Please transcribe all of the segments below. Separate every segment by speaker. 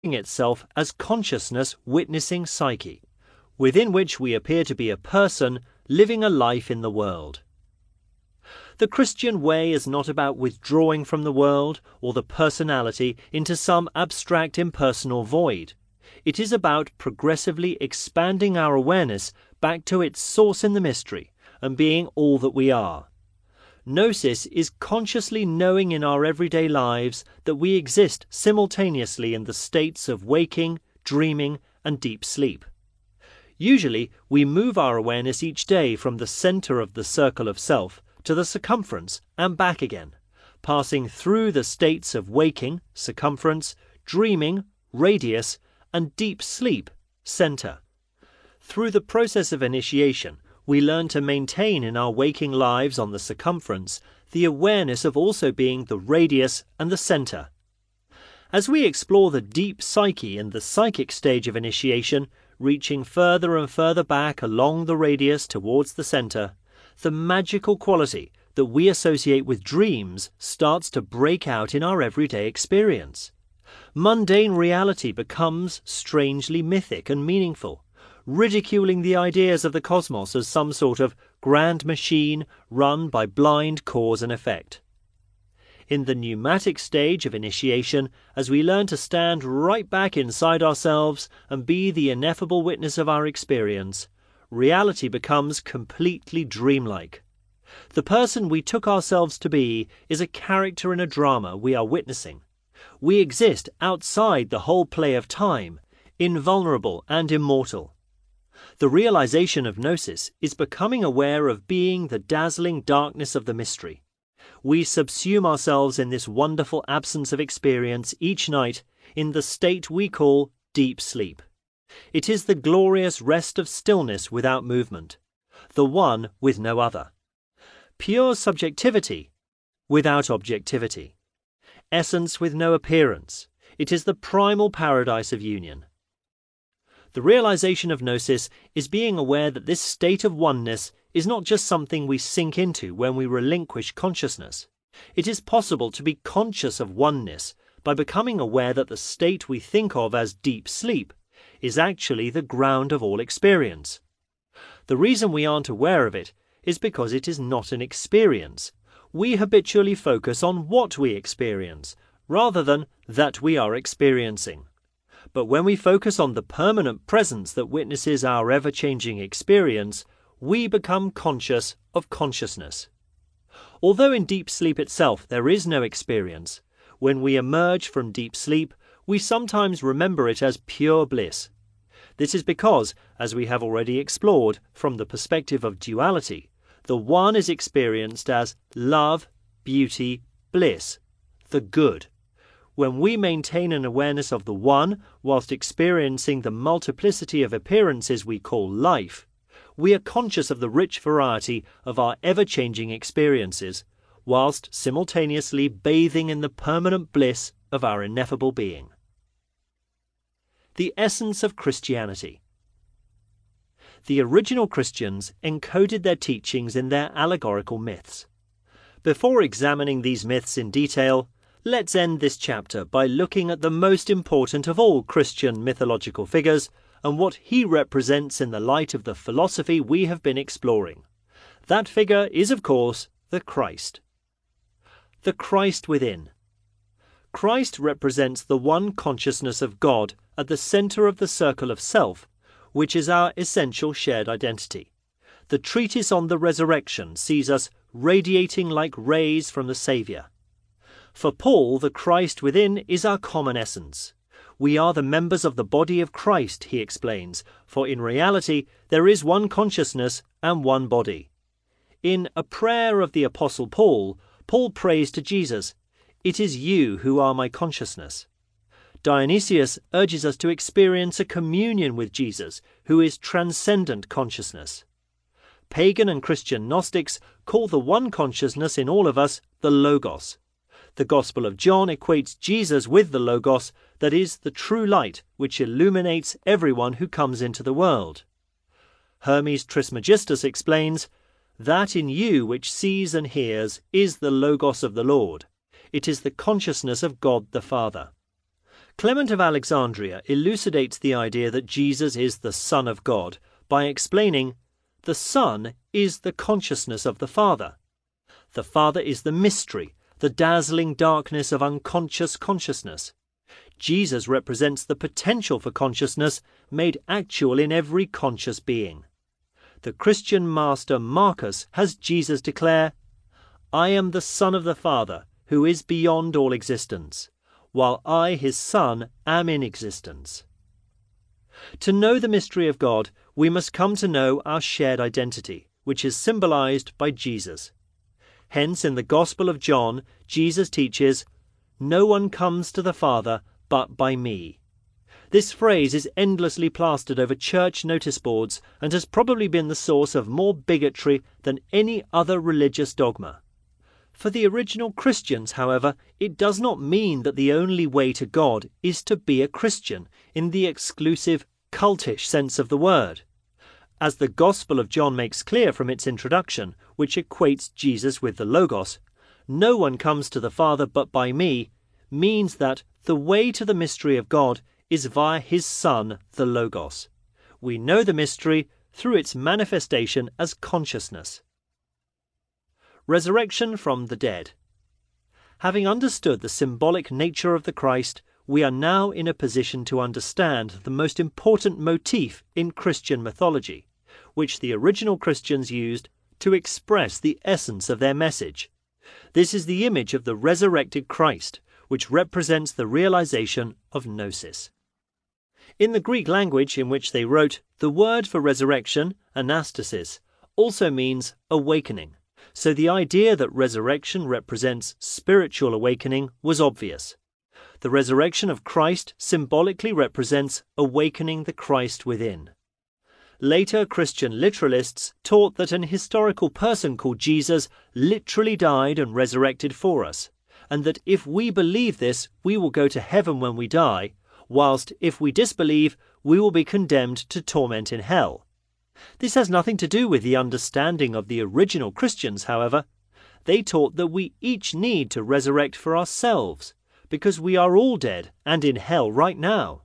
Speaker 1: itself as consciousness witnessing psyche, within which we appear to be a person living a life in the world. The Christian way is not about withdrawing from the world or the personality into some abstract impersonal void. It is about progressively expanding our awareness back to its source in the mystery and being all that we are. Gnosis is consciously knowing in our everyday lives that we exist simultaneously in the states of waking, dreaming, and deep sleep. Usually, we move our awareness each day from the center of the circle of self to the circumference and back again, passing through the states of waking, circumference, dreaming, radius, and deep sleep, center. Through the process of initiation, we learn to maintain in our waking lives on the circumference the awareness of also being the radius and the center. As we explore the deep psyche in the psychic stage of initiation, reaching further and further back along the radius towards the center, the magical quality that we associate with dreams starts to break out in our everyday experience. Mundane reality becomes strangely mythic and meaningful, ridiculing the ideas of the cosmos as some sort of grand machine run by blind cause and effect. In the pneumatic stage of initiation, as we learn to stand right back inside ourselves and be the ineffable witness of our experience, reality becomes completely dreamlike. The person we took ourselves to be is a character in a drama we are witnessing. We exist outside the whole play of time, invulnerable and immortal. The realization of Gnosis is becoming aware of being the dazzling darkness of the mystery. We subsume ourselves in this wonderful absence of experience each night in the state we call deep sleep. It is the glorious rest of stillness without movement, the one with no other. Pure subjectivity without objectivity. Essence with no appearance. It is the primal paradise of union. The realization of Gnosis is being aware that this state of oneness is not just something we sink into when we relinquish consciousness. It is possible to be conscious of oneness by becoming aware that the state we think of as deep sleep is actually the ground of all experience. The reason we aren't aware of it is because it is not an experience. We habitually focus on what we experience, rather than that we are experiencing. But when we focus on the permanent presence that witnesses our ever-changing experience, we become conscious of consciousness. Although in deep sleep itself there is no experience, when we emerge from deep sleep, we sometimes remember it as pure bliss. This is because, as we have already explored from the perspective of duality, the one is experienced as love, beauty, bliss, the good. When we maintain an awareness of the one whilst experiencing the multiplicity of appearances we call life, we are conscious of the rich variety of our ever-changing experiences, whilst simultaneously bathing in the permanent bliss of our ineffable being. The essence of Christianity. The original Christians encoded their teachings in their allegorical myths. Before examining these myths in detail, let's end this chapter by looking at the most important of all Christian mythological figures and what he represents in the light of the philosophy we have been exploring. That figure is, of course, the Christ. The Christ within. Christ represents the one consciousness of God at the center of the circle of self, which is our essential shared identity. The treatise on the resurrection sees us radiating like rays from the Saviour. For Paul, the Christ within is our common essence. We are the members of the body of Christ, he explains, for in reality there is one consciousness and one body. In a prayer of the Apostle Paul, Paul prays to Jesus, "It is you who are my consciousness." Dionysius urges us to experience a communion with Jesus, who is transcendent consciousness. Pagan and Christian Gnostics call the one consciousness in all of us the Logos. The Gospel of John equates Jesus with the Logos, that is, the true light which illuminates everyone who comes into the world. Hermes Trismegistus explains, "That in you which sees and hears is the Logos of the Lord. It is the consciousness of God the Father." Clement of Alexandria elucidates the idea that Jesus is the Son of God by explaining, the Son is the consciousness of the Father. The Father is the mystery, the dazzling darkness of unconscious consciousness. Jesus represents the potential for consciousness made actual in every conscious being. The Christian master Marcus has Jesus declare, I am the Son of the Father, who is beyond all existence, while I, his Son, am in existence. To know the mystery of God, we must come to know our shared identity, which is symbolized by Jesus. Hence, in the Gospel of John, Jesus teaches, No one comes to the Father but by me. This phrase is endlessly plastered over church notice boards and has probably been the source of more bigotry than any other religious dogma. For the original Christians, however, it does not mean that the only way to God is to be a Christian in the exclusive, cultish sense of the word. As the Gospel of John makes clear from its introduction, which equates Jesus with the Logos, no one comes to the Father but by me, means that the way to the mystery of God is via his Son, the Logos. We know the mystery through its manifestation as consciousness. Resurrection from the dead. Having understood the symbolic nature of the Christ, we are now in a position to understand the most important motif in Christian mythology, which the original Christians used to express the essence of their message. This is the image of the resurrected Christ, which represents the realization of gnosis. In the Greek language in which they wrote, the word for resurrection, anastasis, also means awakening, so the idea that resurrection represents spiritual awakening was obvious. The resurrection of Christ symbolically represents awakening the Christ within. Later Christian literalists taught that an historical person called Jesus literally died and resurrected for us, and that if we believe this, we will go to heaven when we die, whilst if we disbelieve, we will be condemned to torment in hell. This has nothing to do with the understanding of the original Christians, however. They taught that we each need to resurrect for ourselves, because we are all dead and in hell right now.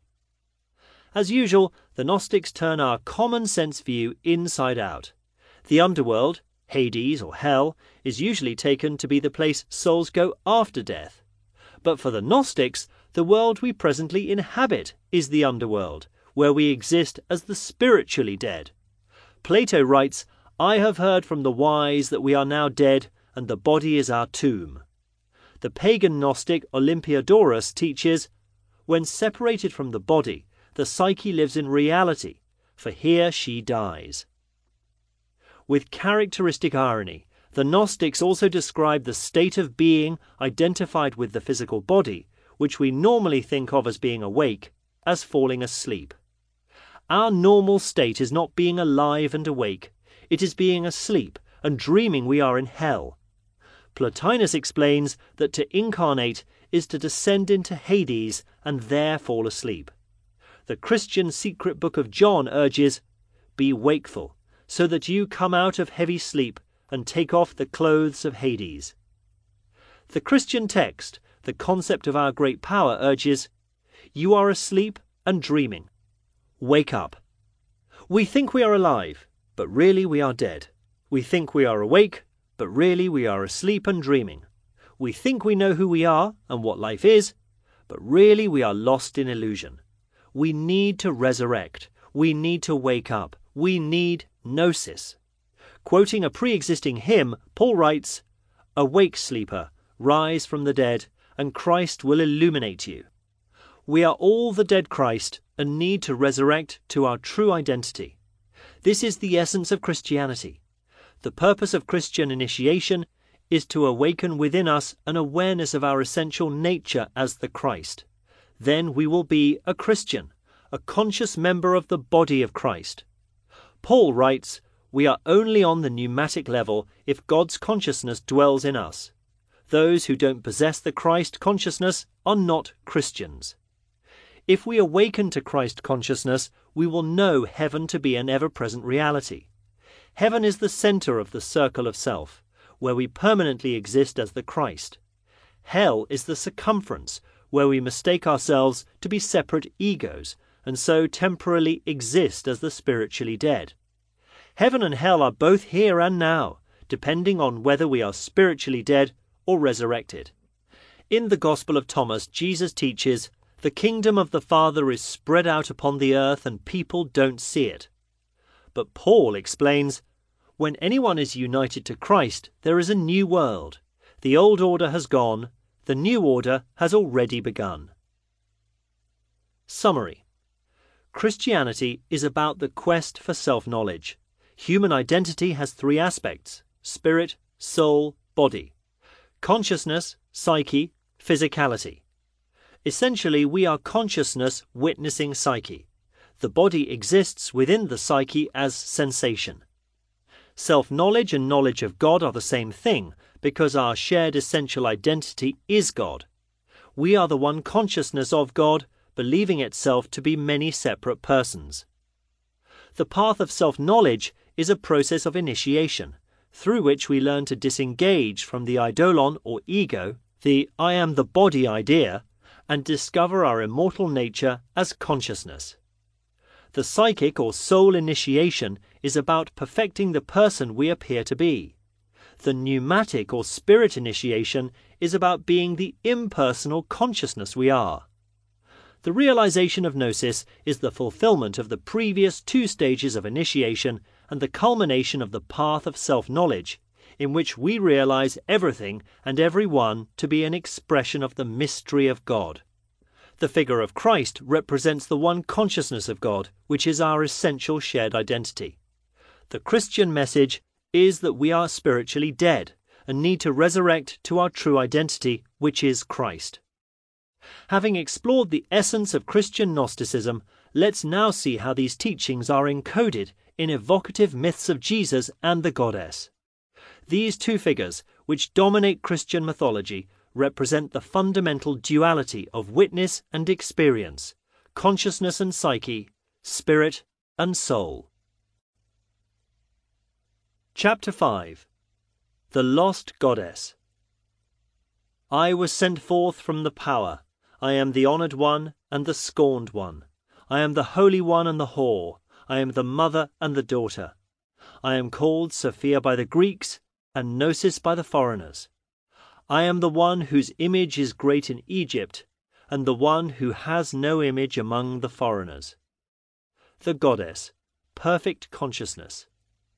Speaker 1: As usual, the Gnostics turn our common sense view inside out. The underworld, Hades or hell, is usually taken to be the place souls go after death. But for the Gnostics, the world we presently inhabit is the underworld, where we exist as the spiritually dead. Plato writes, I have heard from the wise that we are now dead, and the body is our tomb. The pagan Gnostic Olympiodorus teaches, when separated from the body, the psyche lives in reality, for here she dies. With characteristic irony, the Gnostics also describe the state of being identified with the physical body, which we normally think of as being awake, as falling asleep. Our normal state is not being alive and awake, it is being asleep and dreaming we are in hell. Plotinus explains that to incarnate is to descend into Hades and there fall asleep. The Christian secret book of John urges, be wakeful, so that you come out of heavy sleep and take off the clothes of Hades. The Christian text, the concept of our great power, urges, you are asleep and dreaming. Wake up. We think we are alive, but really we are dead. We think we are awake, but really we are asleep and dreaming. We think we know who we are and what life is, but really we are lost in illusion. We need to resurrect. We need to wake up. We need gnosis. Quoting a pre-existing hymn, Paul writes, awake, sleeper, rise from the dead, and Christ will illuminate you. We are all the dead Christ and need to resurrect to our true identity. This is the essence of Christianity. The purpose of Christian initiation is to awaken within us an awareness of our essential nature as the Christ. Then we will be a Christian, a conscious member of the body of Christ. Paul writes, we are only on the pneumatic level if God's consciousness dwells in us. Those who don't possess the Christ consciousness are not Christians. If we awaken to Christ consciousness, we will know heaven to be an ever-present reality. Heaven is the center of the circle of self, where we permanently exist as the Christ. Hell is the circumference, where we mistake ourselves to be separate egos and so temporarily exist as the spiritually dead. Heaven and hell are both here and now, depending on whether we are spiritually dead or resurrected. In the Gospel of Thomas, Jesus teaches, "The kingdom of the Father is spread out upon the earth and people don't see it." But Paul explains, when anyone is united to Christ, there is a new world. The old order has gone, the new order has already begun. Summary. Christianity is about the quest for self-knowledge. Human identity has three aspects: spirit, soul, body. Consciousness, psyche, physicality. Essentially, we are consciousness witnessing psyche. The body exists within the psyche as sensation. Self-knowledge and knowledge of God are the same thing because our shared essential identity is God. We are the one consciousness of God, believing itself to be many separate persons. The path of self-knowledge is a process of initiation, through which we learn to disengage from the eidolon or ego, the I am the body idea, and discover our immortal nature as consciousness. The psychic or soul initiation is about perfecting the person we appear to be. The pneumatic or spirit initiation is about being the impersonal consciousness we are. The realization of gnosis is the fulfillment of the previous two stages of initiation and the culmination of the path of self-knowledge, in which we realize everything and everyone to be an expression of the mystery of God. The figure of Christ represents the one consciousness of God, which is our essential shared identity. The Christian message is that we are spiritually dead and need to resurrect to our true identity, which is Christ. Having explored the essence of Christian Gnosticism, let's now see how these teachings are encoded in evocative myths of Jesus and the Goddess. These two figures, which dominate Christian mythology, represent the fundamental duality of witness and experience, consciousness and psyche, spirit and soul. Chapter 5. The Lost Goddess. I was sent forth from the power. I am the honoured one and the scorned one. I am the holy one and the whore. I am the mother and the daughter. I am called Sophia by the Greeks and Gnosis by the foreigners. I am the one whose image is great in Egypt, and the one who has no image among the foreigners. The Goddess, perfect consciousness.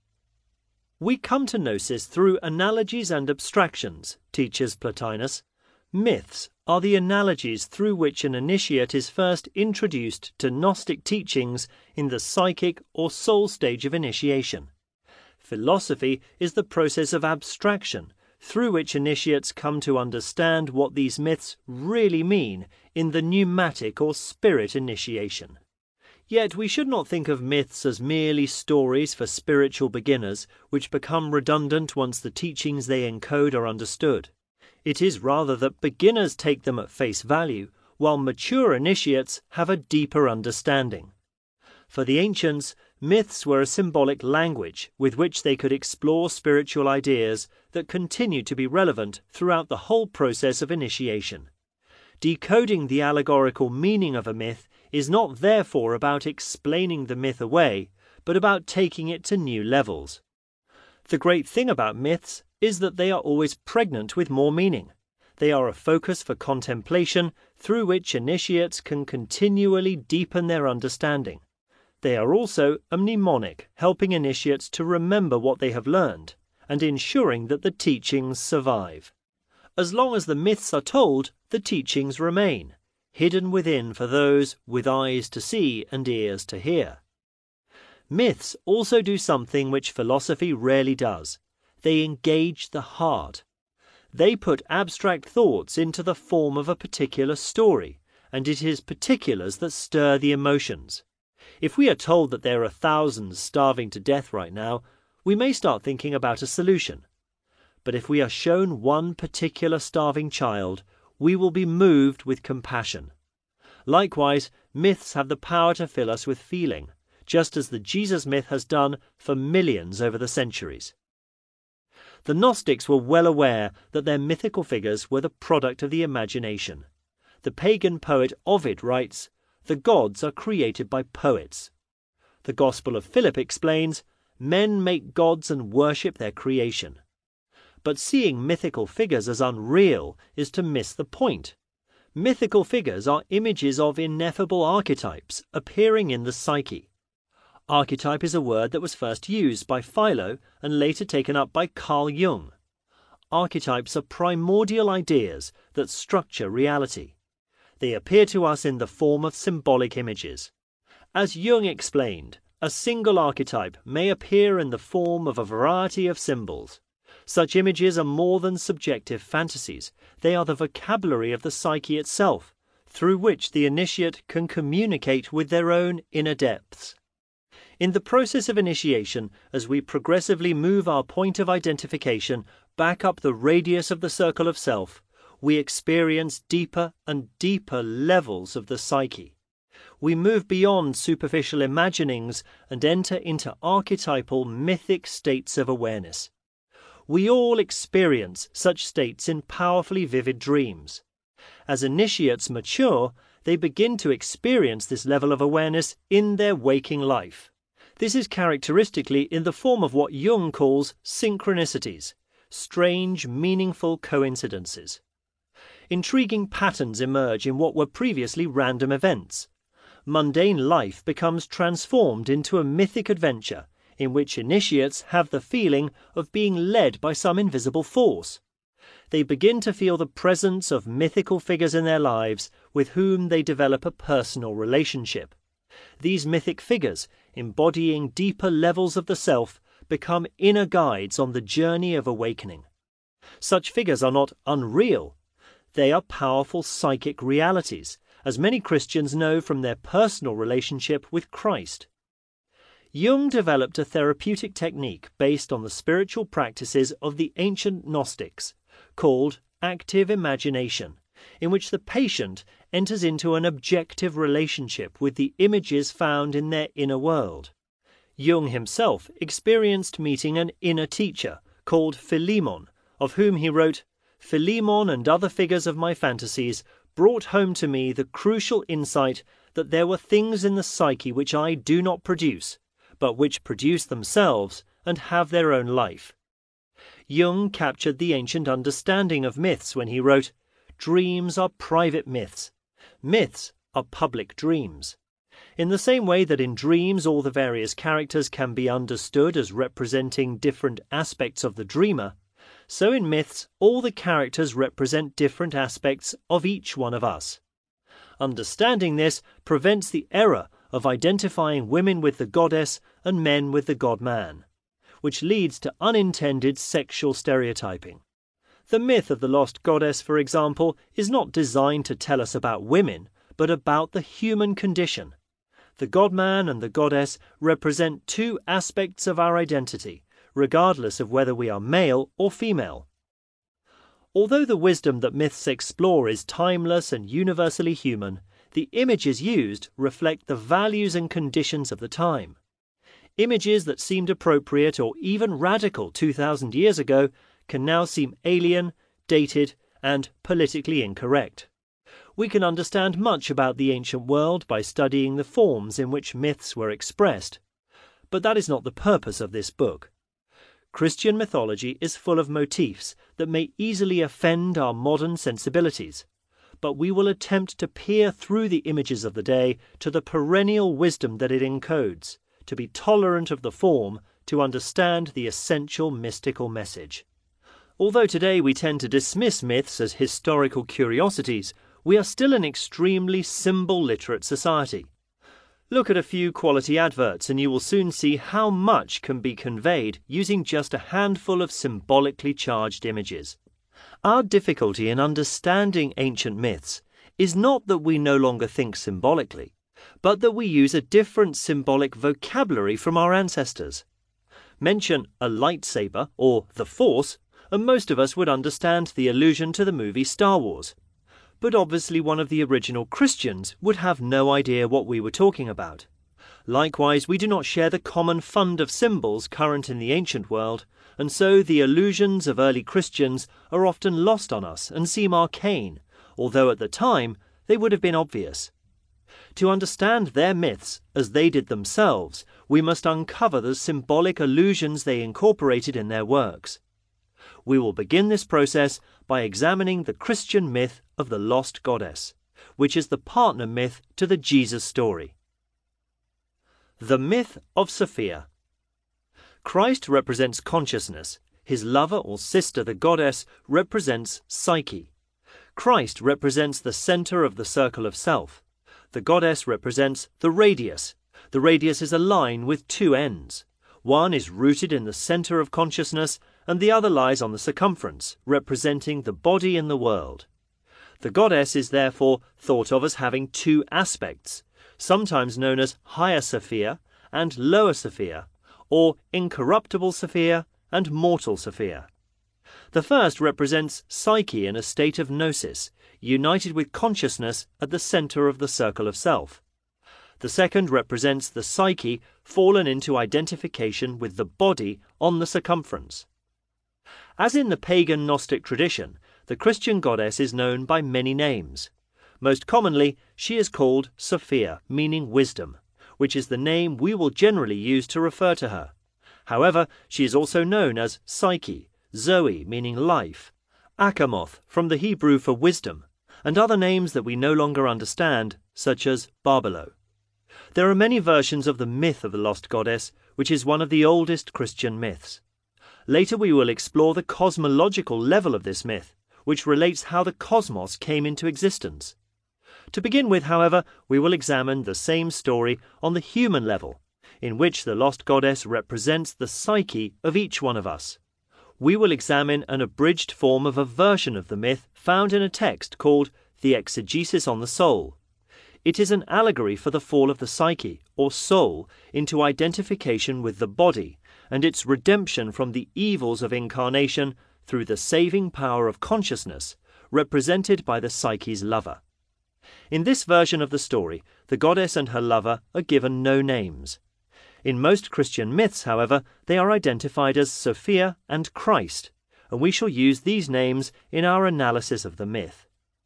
Speaker 1: We come to Gnosis through analogies and abstractions, teaches Plotinus. Myths are the analogies through which an initiate is first introduced to Gnostic teachings in the psychic or soul stage of initiation. Philosophy is the process of abstraction through which initiates come to understand what these myths really mean in the pneumatic or spirit initiation. Yet we should not think of myths as merely stories for spiritual beginners which become redundant once the teachings they encode are understood. It is rather that beginners take them at face value, while mature initiates have a deeper understanding. For the ancients, myths were a symbolic language with which they could explore spiritual ideas that continue to be relevant throughout the whole process of initiation. Decoding the allegorical meaning of a myth is not therefore about explaining the myth away, but about taking it to new levels. The great thing about myths is that they are always pregnant with more meaning. They are a focus for contemplation through which initiates can continually deepen their understanding. They are also a mnemonic, helping initiates to remember what they have learned and ensuring that the teachings survive. As long as the myths are told, the teachings remain, hidden within for those with eyes to see and ears to hear. Myths also do something which philosophy rarely does. They engage the heart. They put abstract thoughts into the form of a particular story, and it is particulars that stir the emotions. If we are told that there are thousands starving to death right now, we may start thinking about a solution. But if we are shown one particular starving child, we will be moved with compassion. Likewise, myths have the power to fill us with feeling, just as the Jesus myth has done for millions over the centuries. The Gnostics were well aware that their mythical figures were the product of the imagination. The pagan poet Ovid writes, "The gods are created by poets." The Gospel of Philip explains, "Men make gods and worship their creation." But seeing mythical figures as unreal is to miss the point. Mythical figures are images of ineffable archetypes appearing in the psyche. Archetype is a word that was first used by Philo and later taken up by Carl Jung. Archetypes are primordial ideas that structure reality. They appear to us in the form of symbolic images. As Jung explained, a single archetype may appear in the form of a variety of symbols. Such images are more than subjective fantasies. They are the vocabulary of the psyche itself, through which the initiate can communicate with their own inner depths. In the process of initiation, as we progressively move our point of identification back up the radius of the circle of self, we experience deeper and deeper levels of the psyche. We move beyond superficial imaginings and enter into archetypal mythic states of awareness. We all experience such states in powerfully vivid dreams. As initiates mature, they begin to experience this level of awareness in their waking life. This is characteristically in the form of what Jung calls synchronicities, strange, meaningful coincidences. Intriguing patterns emerge in what were previously random events. Mundane life becomes transformed into a mythic adventure in which initiates have the feeling of being led by some invisible force. They begin to feel the presence of mythical figures in their lives with whom they develop a personal relationship. These mythic figures, embodying deeper levels of the self, become inner guides on the journey of awakening. Such figures are not unreal. They are powerful psychic realities, as many Christians know from their personal relationship with Christ. Jung developed a therapeutic technique based on the spiritual practices of the ancient Gnostics, called active imagination, in which the patient enters into an objective relationship with the images found in their inner world. Jung himself experienced meeting an inner teacher called Philemon, of whom he wrote, "Philemon and other figures of my fantasies brought home to me the crucial insight that there were things in the psyche which I do not produce, but which produce themselves and have their own life." Jung captured the ancient understanding of myths when he wrote, "Dreams are private myths. Myths are public dreams." In the same way that in dreams all the various characters can be understood as representing different aspects of the dreamer, so in myths all the characters represent different aspects of each one of us. Understanding this prevents the error of identifying women with the goddess and men with the god-man, which leads to unintended sexual stereotyping. The myth of the lost goddess, for example, is not designed to tell us about women, but about the human condition. The god-man and the goddess represent two aspects of our identity, regardless of whether we are male or female. Although the wisdom that myths explore is timeless and universally human, the images used reflect the values and conditions of the time. Images that seemed appropriate or even radical 2,000 years ago can now seem alien, dated, and politically incorrect. We can understand much about the ancient world by studying the forms in which myths were expressed, but that is not the purpose of this book. Christian mythology is full of motifs that may easily offend our modern sensibilities, but we will attempt to peer through the images of the day to the perennial wisdom that it encodes, to be tolerant of the form, to understand the essential mystical message. Although today we tend to dismiss myths as historical curiosities, we are still an extremely symbol-literate society. Look at a few quality adverts and you will soon see how much can be conveyed using just a handful of symbolically charged images. Our difficulty in understanding ancient myths is not that we no longer think symbolically, but that we use a different symbolic vocabulary from our ancestors. Mention a lightsaber or the Force, and most of us would understand the allusion to the movie Star Wars. But obviously one of the original Christians would have no idea what we were talking about. Likewise, we do not share the common fund of symbols current in the ancient world, and so the allusions of early Christians are often lost on us and seem arcane, although at the time they would have been obvious. To understand their myths as they did themselves, we must uncover the symbolic allusions they incorporated in their works. We will begin this process by examining the Christian myth of the lost goddess, which is the partner myth to the Jesus story. The myth of Sophia. Christ represents consciousness. His lover or sister, the goddess, represents Psyche. Christ represents the center of the circle of self. The goddess represents the radius. The radius is a line with two ends. One is rooted in the center of consciousness, and the other lies on the circumference, representing the body in the world. The goddess is therefore thought of as having two aspects, sometimes known as Higher Sophia and Lower Sophia, or Incorruptible Sophia and Mortal Sophia. The first represents Psyche in a state of gnosis, united with consciousness at the center of the circle of self. The second represents the Psyche fallen into identification with the body on the circumference. As in the pagan Gnostic tradition, the Christian goddess is known by many names. Most commonly, she is called Sophia, meaning wisdom, which is the name we will generally use to refer to her. However, she is also known as Psyche, Zoe, meaning life, Achamoth, from the Hebrew for wisdom, and other names that we no longer understand, such as Barbelo. There are many versions of the myth of the lost goddess, which is one of the oldest Christian myths. Later we will explore the cosmological level of this myth, which relates how the cosmos came into existence. To begin with, however, we will examine the same story on the human level, in which the lost goddess represents the psyche of each one of us. We will examine an abridged form of a version of the myth found in a text called The Exegesis on the Soul. It is an allegory for the fall of the psyche, or soul, into identification with the body, and its redemption from the evils of incarnation through the saving power of consciousness, represented by the psyche's lover. In this version of the story, the goddess and her lover are given no names. In most Christian myths, however, they are identified as Sophia and Christ, and we shall use these names in our analysis of the myth.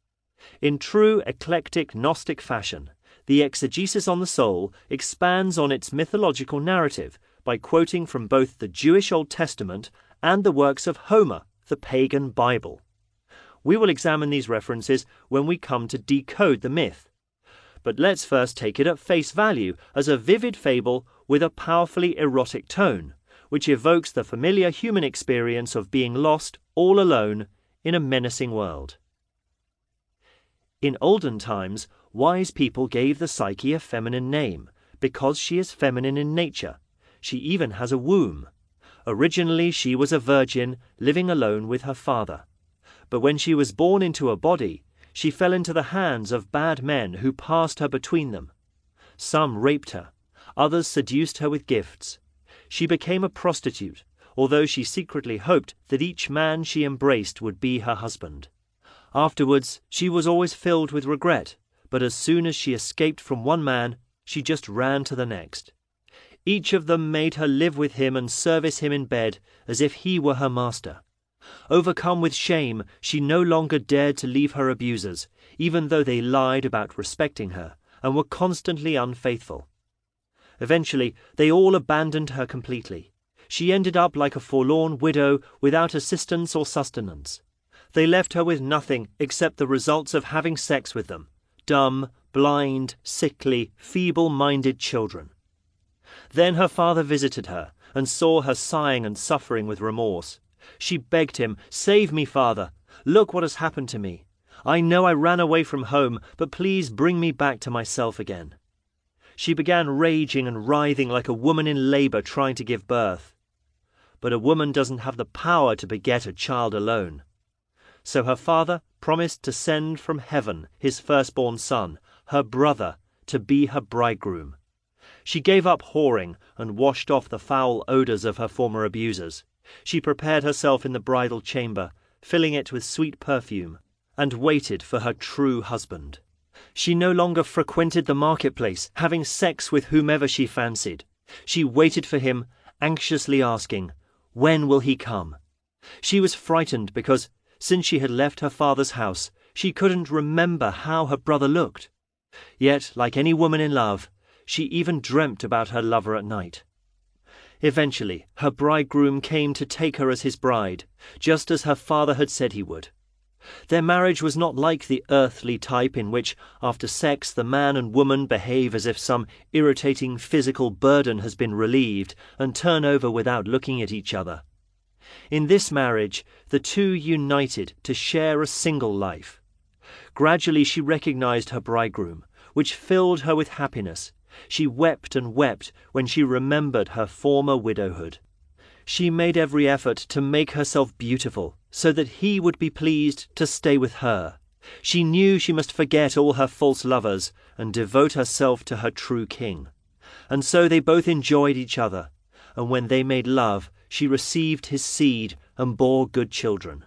Speaker 1: In true eclectic Gnostic fashion, the Exegesis on the Soul expands on its mythological narrative by quoting from both the Jewish Old Testament and the works of Homer, the pagan Bible. We will examine these references when we come to decode the myth. But let's first take it at face value as a vivid fable with a powerfully erotic tone, which evokes the familiar human experience of being lost all alone in a menacing world. In olden times, wise people gave the Psyche a feminine name, because she is feminine in nature. She even has a womb. Originally she was a virgin living alone with her father. But when she was born into a body, she fell into the hands of bad men who passed her between them. Some raped her, others seduced her with gifts. She became a prostitute, although she secretly hoped that each man she embraced would be her husband. Afterwards, she was always filled with regret, but as soon as she escaped from one man, she just ran to the next. Each of them made her live with him and service him in bed as if he were her master. Overcome with shame, she no longer dared to leave her abusers, even though they lied about respecting her and were constantly unfaithful. Eventually, they all abandoned her completely. She ended up like a forlorn widow without assistance or sustenance. They left her with nothing except the results of having sex with them: dumb, blind, sickly, feeble-minded children. Then her father visited her and saw her sighing and suffering with remorse. She begged him, "Save me, Father. Look what has happened to me. I know I ran away from home, but please bring me back to myself again." She began raging and writhing like a woman in labor trying to give birth. But a woman doesn't have the power to beget a child alone. So her father promised to send from heaven his firstborn son, her brother, to be her bridegroom. She gave up whoring and washed off the foul odors of her former abusers. She prepared herself in the bridal chamber, filling it with sweet perfume, and waited for her true husband. She no longer frequented the marketplace, having sex with whomever she fancied. She waited for him, anxiously asking, "When will he come?" She was frightened because, since she had left her father's house, She couldn't remember how her brother looked. Yet, like any woman in love, she even dreamt about her lover at night. Eventually, her bridegroom came to take her as his bride, just as her father had said he would. Their marriage was not like the earthly type in which, after sex, the man and woman behave as if some irritating physical burden has been relieved and turn over without looking at each other. In this marriage, the two united to share a single life. Gradually she recognized her bridegroom, which filled her with happiness. She wept and wept when she remembered her former widowhood. She made every effort to make herself beautiful, so that he would be pleased to stay with her. She knew she must forget all her false lovers and devote herself to her true king. And so they both enjoyed each other, and when they made love, she received his seed and bore good children.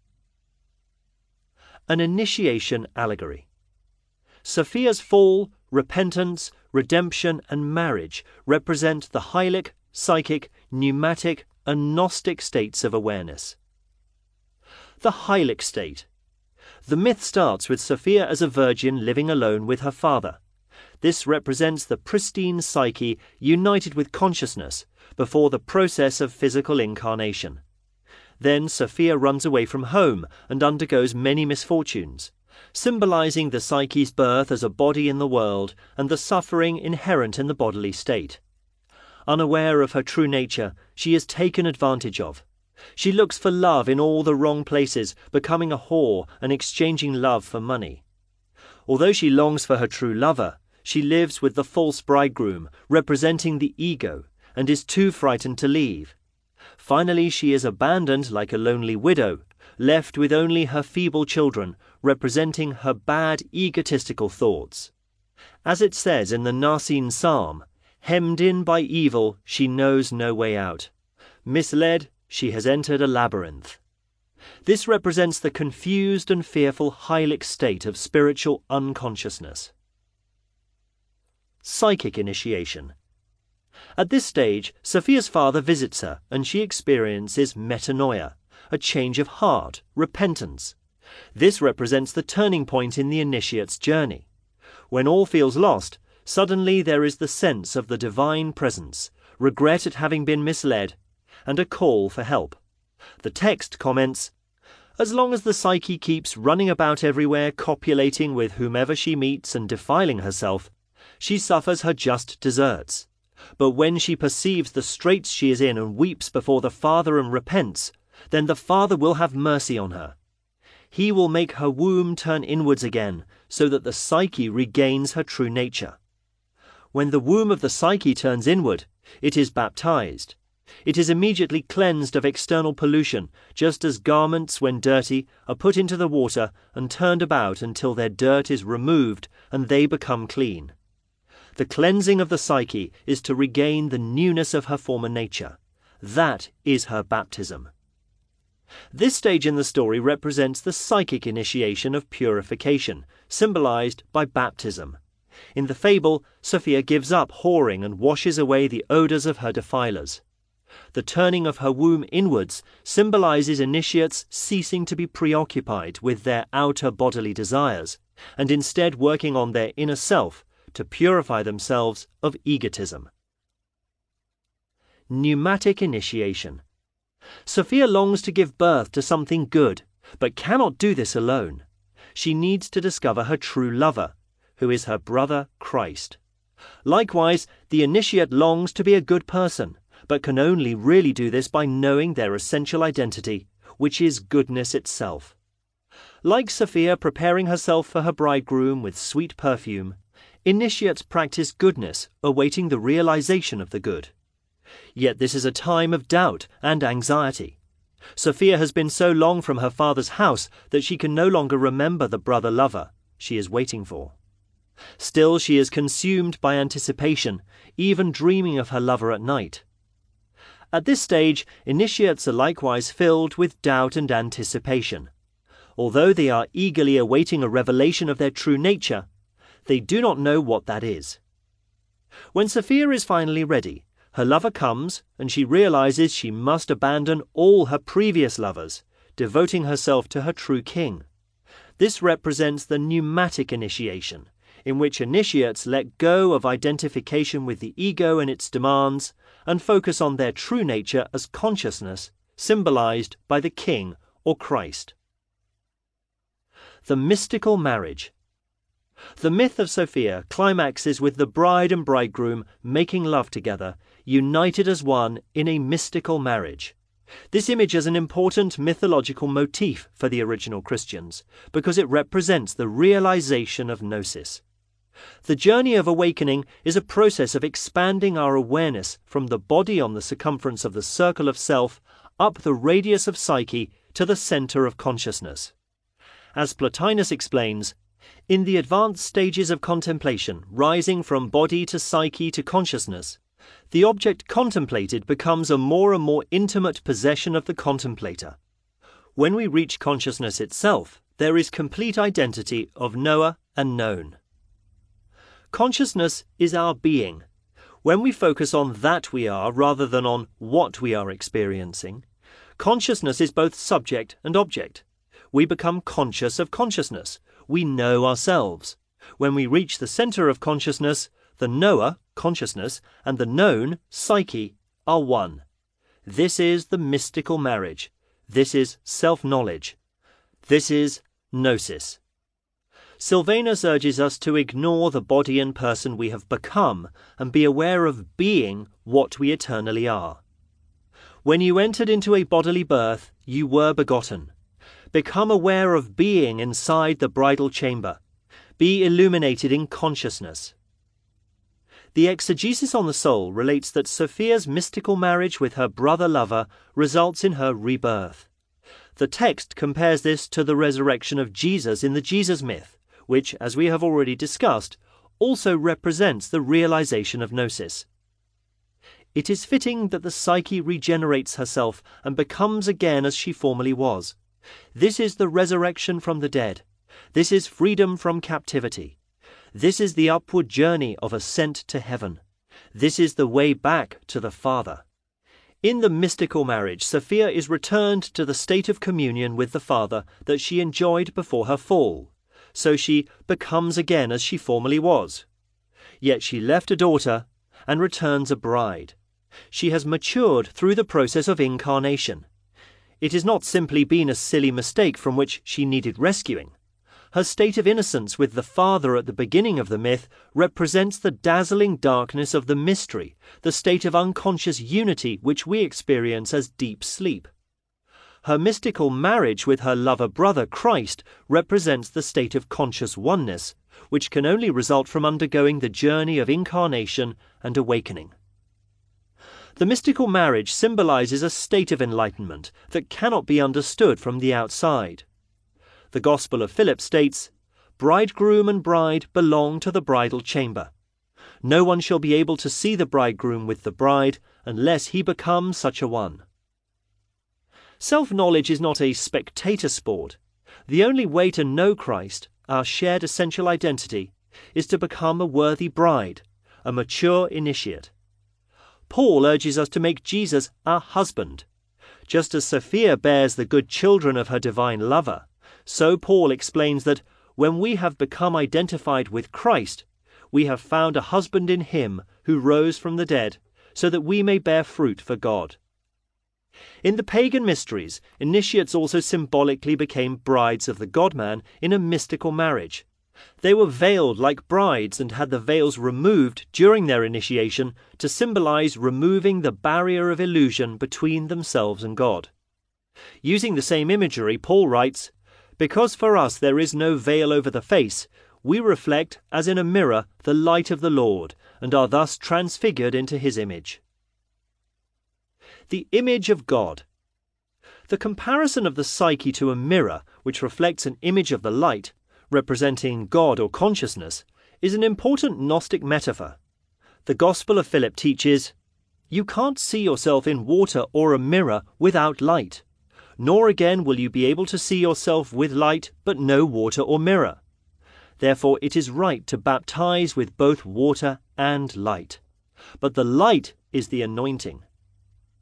Speaker 1: An initiation allegory. Sophia's fall, repentance, redemption, and marriage represent the hylic, psychic, pneumatic, and gnostic states of awareness. The hylic state. The myth starts with Sophia as a virgin living alone with her father. This represents the pristine psyche united with consciousness before the process of physical incarnation. Then Sophia runs away from home and undergoes many misfortunes, symbolizing the psyche's birth as a body in the world and the suffering inherent in the bodily state. Unaware of her true nature, she is taken advantage of. She looks for love in all the wrong places, becoming a whore and exchanging love for money. Although she longs for her true lover, she lives with the false bridegroom, representing the ego, and is too frightened to leave. Finally, she is abandoned like a lonely widow, left with only her feeble children, representing her bad egotistical thoughts. As it says in the Nicene Psalm, hemmed in by evil, she knows no way out. Misled, she has entered a labyrinth. This represents the confused and fearful hylic state of spiritual unconsciousness. Psychic initiation. At this stage, Sophia's father visits her and she experiences metanoia, a change of heart, repentance. This represents the turning point in the initiate's journey. When all feels lost, suddenly there is the sense of the divine presence, regret at having been misled, and a call for help. The text comments, "As long as the psyche keeps running about everywhere, copulating with whomever she meets and defiling herself, she suffers her just deserts. But when she perceives the straits she is in and weeps before the Father and repents, then the Father will have mercy on her. He will make her womb turn inwards again, so that the psyche regains her true nature. When the womb of the psyche turns inward, it is baptized. It is immediately cleansed of external pollution, just as garments, when dirty, are put into the water and turned about until their dirt is removed and they become clean. The cleansing of the psyche is to regain the newness of her former nature. That is her baptism. This stage in the story represents the psychic initiation of purification, symbolized by baptism. In the fable, Sophia gives up whoring and washes away the odors of her defilers. The turning of her womb inwards symbolizes initiates ceasing to be preoccupied with their outer bodily desires, and instead working on their inner self to purify themselves of egotism. Pneumatic initiation. Sophia longs to give birth to something good, but cannot do this alone. She needs to discover her true lover, who is her brother Christ. Likewise, the initiate longs to be a good person, but can only really do this by knowing their essential identity, which is goodness itself. Like Sophia preparing herself for her bridegroom with sweet perfume, initiates practice goodness, awaiting the realization of the good. Yet this is a time of doubt and anxiety. Sophia has been so long from her father's house that she can no longer remember the brother-lover she is waiting for. Still, she is consumed by anticipation, even dreaming of her lover at night. At this stage, initiates are likewise filled with doubt and anticipation. Although they are eagerly awaiting a revelation of their true nature, they do not know what that is. When Sophia is finally ready, her lover comes and she realizes she must abandon all her previous lovers, devoting herself to her true king. This represents the pneumatic initiation, in which initiates let go of identification with the ego and its demands and focus on their true nature as consciousness, symbolized by the King or Christ. The mystical marriage. The myth of Sophia climaxes with the bride and bridegroom making love together, united as one in a mystical marriage. This image is an important mythological motif for the original Christians because it represents the realization of gnosis. The journey of awakening is a process of expanding our awareness from the body on the circumference of the circle of self up the radius of psyche to the center of consciousness. As Plotinus explains, in the advanced stages of contemplation, rising from body to psyche to consciousness, the object contemplated becomes a more and more intimate possession of the contemplator. When we reach consciousness itself, there is complete identity of knower and known. Consciousness is our being. When we focus on that we are rather than on what we are experiencing, consciousness is both subject and object. We become conscious of consciousness. We know ourselves. When we reach the center of consciousness, the knower, consciousness, and the known, psyche, are one. This is the mystical marriage. This is self-knowledge. This is gnosis. Sylvanus urges us to ignore the body and person we have become and be aware of being what we eternally are. When you entered into a bodily birth, you were begotten. Become aware of being inside the bridal chamber. Be illuminated in consciousness. The exegesis on the soul relates that Sophia's mystical marriage with her brother-lover results in her rebirth. The text compares this to the resurrection of Jesus in the Jesus myth, which, as we have already discussed, also represents the realization of gnosis. It is fitting that the psyche regenerates herself and becomes again as she formerly was. This is the resurrection from the dead. This is freedom from captivity. This is the upward journey of ascent to heaven. This is the way back to the Father. In the mystical marriage, Sophia is returned to the state of communion with the Father that she enjoyed before her fall. So she becomes again as she formerly was. Yet she left a daughter and returns a bride. She has matured through the process of incarnation. It has not simply been a silly mistake from which she needed rescuing. Her state of innocence with the Father at the beginning of the myth represents the dazzling darkness of the mystery, the state of unconscious unity which we experience as deep sleep. Her mystical marriage with her lover-brother Christ represents the state of conscious oneness, which can only result from undergoing the journey of incarnation and awakening. The mystical marriage symbolizes a state of enlightenment that cannot be understood from the outside. The Gospel of Philip states, "Bridegroom and bride belong to the bridal chamber. No one shall be able to see the bridegroom with the bride unless he become such a one." Self-knowledge is not a spectator sport. The only way to know Christ, our shared essential identity, is to become a worthy bride, a mature initiate. Paul urges us to make Jesus our husband. Just as Sophia bears the good children of her divine lover, so Paul explains that when we have become identified with Christ, we have found a husband in him who rose from the dead, so that we may bear fruit for God. In the pagan mysteries, initiates also symbolically became brides of the God-man in a mystical marriage. They were veiled like brides and had the veils removed during their initiation to symbolize removing the barrier of illusion between themselves and God. Using the same imagery, Paul writes, "Because for us there is no veil over the face, we reflect, as in a mirror, the light of the Lord, and are thus transfigured into his image." The image of God. The comparison of the psyche to a mirror, which reflects an image of the light, representing God or consciousness, is an important Gnostic metaphor. The Gospel of Philip teaches, "You can't see yourself in water or a mirror without light, nor again will you be able to see yourself with light but no water or mirror. Therefore it is right to baptize with both water and light. But the light is the anointing."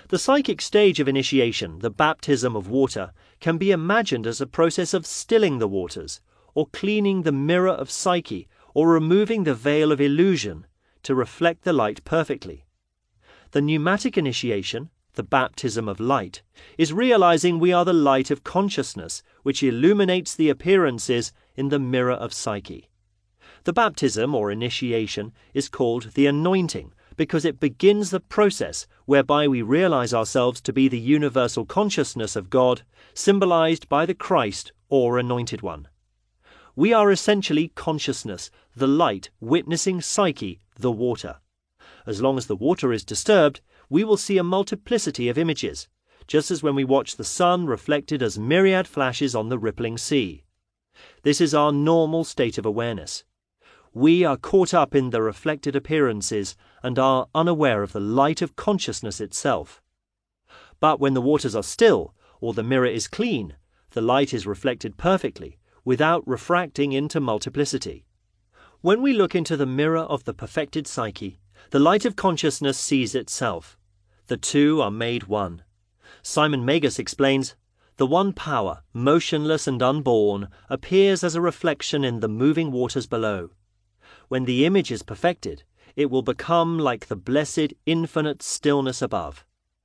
Speaker 1: The psychic stage of initiation, the baptism of water, can be imagined as a process of stilling the waters, or cleaning the mirror of psyche, or removing the veil of illusion to reflect the light perfectly. The pneumatic initiation, the baptism of light, is realizing we are the light of consciousness which illuminates the appearances in the mirror of psyche. The baptism or initiation is called the anointing because it begins the process whereby we realize ourselves to be the universal consciousness of God, symbolized by the Christ or Anointed One. We are essentially consciousness, the light witnessing psyche, the water. As long as the water is disturbed, we will see a multiplicity of images, just as when we watch the sun reflected as myriad flashes on the rippling sea. This is our normal state of awareness. We are caught up in the reflected appearances and are unaware of the light of consciousness itself. But when the waters are still, or the mirror is clean, the light is reflected perfectly, without refracting into multiplicity. When we look into the mirror of the perfected psyche, the light of consciousness sees itself. The two are made one. Simon Magus explains, "The one power, motionless and unborn, appears as a reflection in the moving waters below. When the image is perfected, it will become like the blessed infinite stillness above."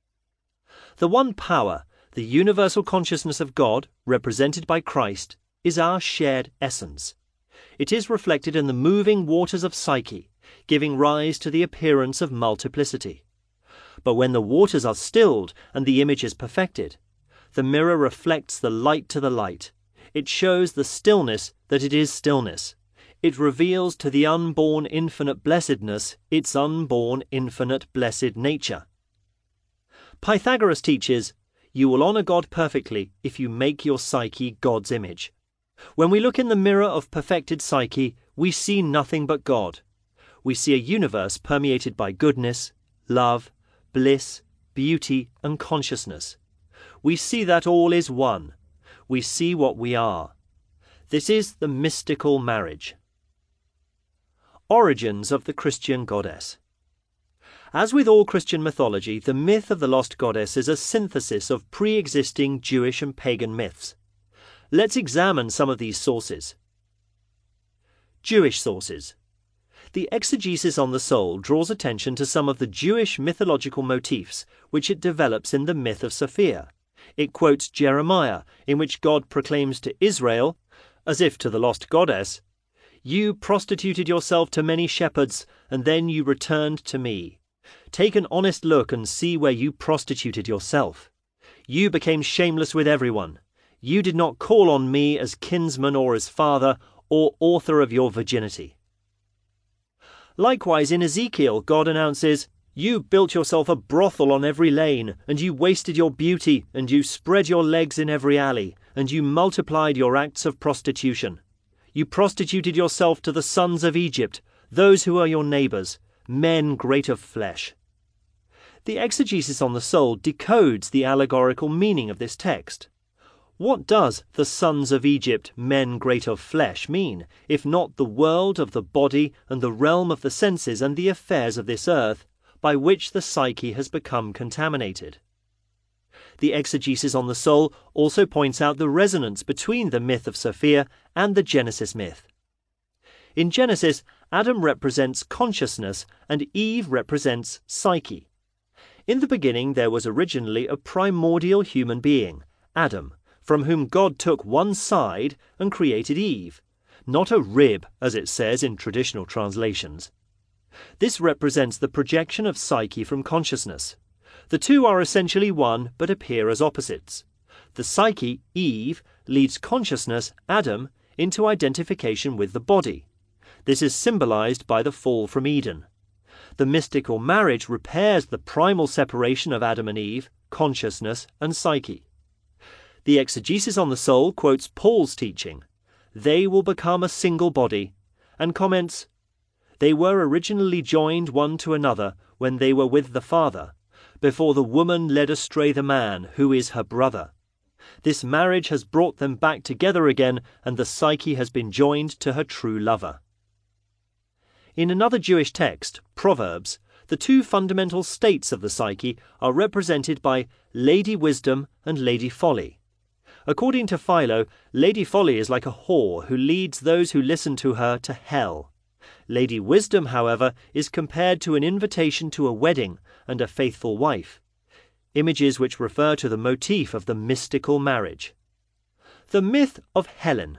Speaker 1: The one power, the universal consciousness of God, represented by Christ, is our shared essence. It is reflected in the moving waters of psyche, giving rise to the appearance of multiplicity. But when the waters are stilled and the image is perfected, the mirror reflects the light to the light. It shows the stillness that it is stillness. It reveals to the unborn infinite blessedness its unborn infinite blessed nature. Pythagoras teaches, "You will honor God perfectly if you make your psyche God's image." When we look in the mirror of perfected psyche, we see nothing but God. We see a universe permeated by goodness, love, bliss, beauty, and consciousness. We see that all is one. We see what we are. This is the mystical marriage. Origins of the Christian goddess. As with all Christian mythology, the myth of the lost goddess is a synthesis of pre-existing Jewish and pagan myths. Let's examine some of these sources. Jewish sources. The Exegesis on the Soul draws attention to some of the Jewish mythological motifs which it develops in the myth of Sophia. It quotes Jeremiah, in which God proclaims to Israel, as if to the lost goddess, "You prostituted yourself to many shepherds, and then you returned to me. Take an honest look and see where you prostituted yourself. You became shameless with everyone. You did not call on me as kinsman or as father or author of your virginity." Likewise, in Ezekiel, God announces, "You built yourself a brothel on every lane, and you wasted your beauty, and you spread your legs in every alley, and you multiplied your acts of prostitution. You prostituted yourself to the sons of Egypt, those who are your neighbors, men great of flesh." The Exegesis on the Soul decodes the allegorical meaning of this text. What does the sons of Egypt, men great of flesh, mean, if not the world of the body and the realm of the senses and the affairs of this earth, by which the psyche has become contaminated? The Exegesis on the Soul also points out the resonance between the myth of Sophia and the Genesis myth. In Genesis, Adam represents consciousness and Eve represents psyche. In the beginning there was originally a primordial human being, Adam, from whom God took one side and created Eve, not a rib, as it says in traditional translations. This represents the projection of psyche from consciousness. The two are essentially one, but appear as opposites. The psyche, Eve, leads consciousness, Adam, into identification with the body. This is symbolized by the fall from Eden. The mystical marriage repairs the primal separation of Adam and Eve, consciousness and psyche. The Exegesis on the Soul quotes Paul's teaching, "They will become a single body," and comments, "They were originally joined one to another when they were with the Father, before the woman led astray the man, who is her brother. This marriage has brought them back together again, and the psyche has been joined to her true lover." In another Jewish text, Proverbs, The two fundamental states of the psyche are represented by Lady Wisdom and Lady Folly. According to Philo, Lady Folly is like a whore who leads those who listen to her to hell. Lady Wisdom, however, is compared to an invitation to a wedding and a faithful wife, images which refer to the motif of the mystical marriage. The myth of Helen.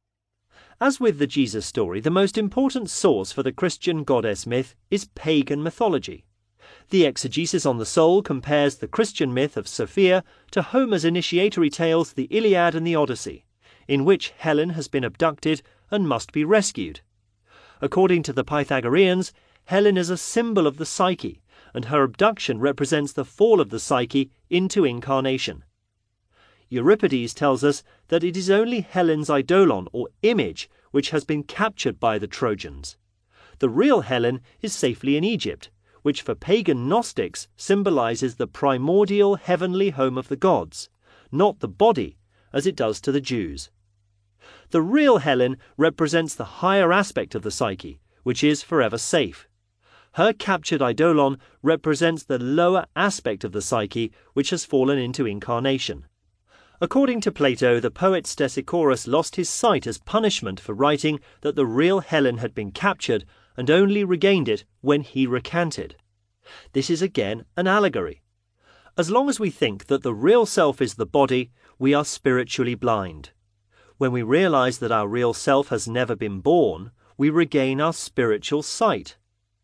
Speaker 1: As with the Jesus story, the most important source for the Christian goddess myth is pagan mythology. The Exegesis on the Soul compares the Christian myth of Sophia to Homer's initiatory tales, the Iliad and the Odyssey, in which Helen has been abducted and must be rescued. According to the Pythagoreans, Helen is a symbol of the psyche, and her abduction represents the fall of the psyche into incarnation. Euripides tells us that it is only Helen's eidolon, or image, which has been captured by the Trojans. The real Helen is safely in Egypt, which for pagan Gnostics symbolizes the primordial heavenly home of the gods, not the body, as it does to the Jews. The real Helen represents the higher aspect of the psyche, which is forever safe. Her captured eidolon represents the lower aspect of the psyche, which has fallen into incarnation. According to Plato, the poet Stesichorus lost his sight as punishment for writing that the real Helen had been captured and only regained it when he recanted. This is again an allegory. As long as we think that the real self is the body, we are spiritually blind. When we realize that our real self has never been born, we regain our spiritual sight.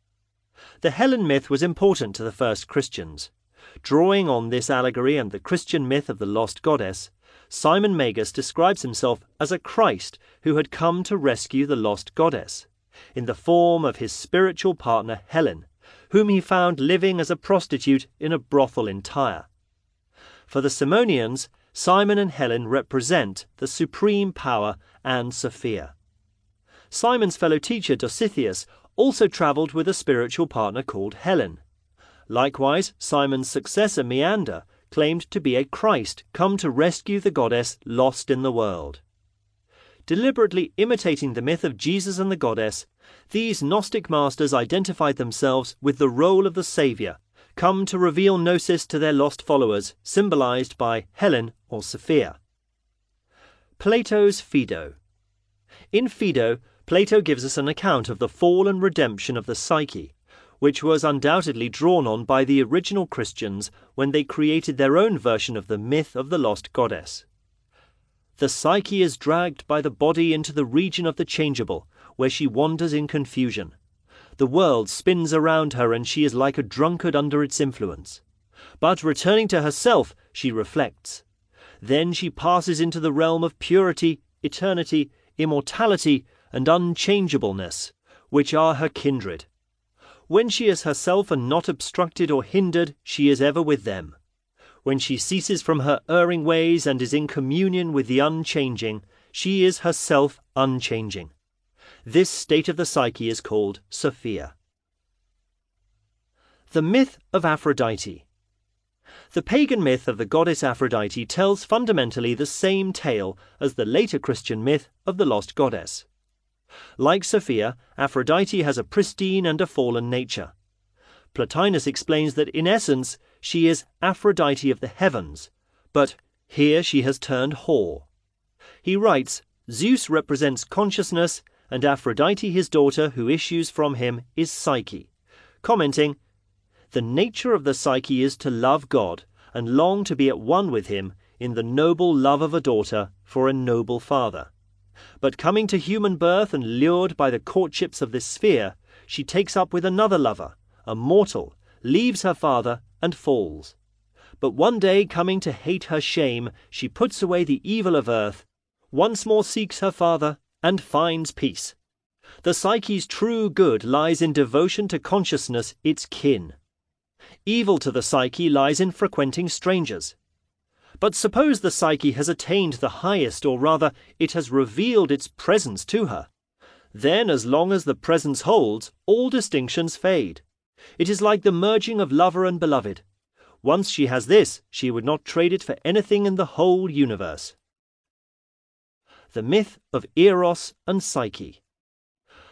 Speaker 1: The Helen myth was important to the first Christians. Drawing on this allegory and the Christian myth of the lost goddess, Simon Magus describes himself as a Christ who had come to rescue the lost goddess, in the form of his spiritual partner Helen, whom he found living as a prostitute in a brothel in Tyre. For the Simonians, Simon and Helen represent the supreme power and Sophia. Simon's fellow teacher Dositheus also travelled with a spiritual partner called Helen. Likewise, Simon's successor Meander claimed to be a Christ come to rescue the goddess lost in the world. Deliberately imitating the myth of Jesus and the goddess, these Gnostic masters identified themselves with the role of the Saviour, come to reveal gnosis to their lost followers, symbolized by Helen or Sophia. Plato's Phaedo. In Phaedo, Plato gives us an account of the fall and redemption of the psyche, which was undoubtedly drawn on by the original Christians when they created their own version of the myth of the lost goddess. The psyche is dragged by the body into the region of the changeable, where she wanders in confusion. The world spins around her and she is like a drunkard under its influence. But returning to herself, she reflects. Then she passes into the realm of purity, eternity, immortality, and unchangeableness, which are her kindred. When she is herself and not obstructed or hindered, she is ever with them. When she ceases from her erring ways and is in communion with the unchanging, she is herself unchanging. This state of the psyche is called Sophia. The myth of Aphrodite. The pagan myth of the goddess Aphrodite tells fundamentally the same tale as the later Christian myth of the lost goddess. Like Sophia, Aphrodite has a pristine and a fallen nature. Plotinus explains that in essence she is Aphrodite of the heavens, but here she has turned whore. He writes, Zeus represents consciousness, and Aphrodite his daughter who issues from him is Psyche, commenting, the nature of the Psyche is to love God and long to be at one with him in the noble love of a daughter for a noble father. But coming to human birth and lured by the courtships of this sphere, she takes up with another lover, a mortal, leaves her father and falls. But one day coming to hate her shame, she puts away the evil of earth, once more seeks her father, and finds peace. The Psyche's true good lies in devotion to consciousness, its kin. Evil to the Psyche lies in frequenting strangers. But suppose the Psyche has attained the highest, or rather, it has revealed its presence to her. Then, as long as the presence holds, all distinctions fade. It is like the merging of lover and beloved. Once she has this, she would not trade it for anything in the whole universe. The myth of Eros and Psyche.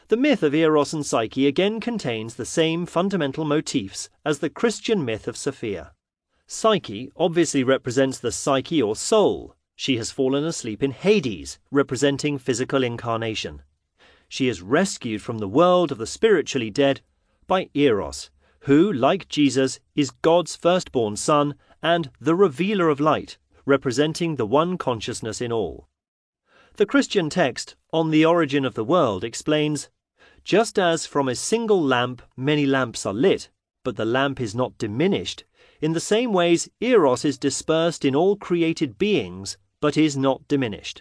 Speaker 1: The myth of Eros and Psyche again contains the same fundamental motifs as the Christian myth of Sophia. Psyche obviously represents the psyche or soul. She has fallen asleep in Hades, representing physical incarnation. She is rescued from the world of the spiritually dead by Eros, who, like Jesus, is God's firstborn son and the revealer of light, representing the one consciousness in all. The Christian text, On the Origin of the World, explains, "Just as from a single lamp many lamps are lit, but the lamp is not diminished, in the same ways Eros is dispersed in all created beings, but is not diminished."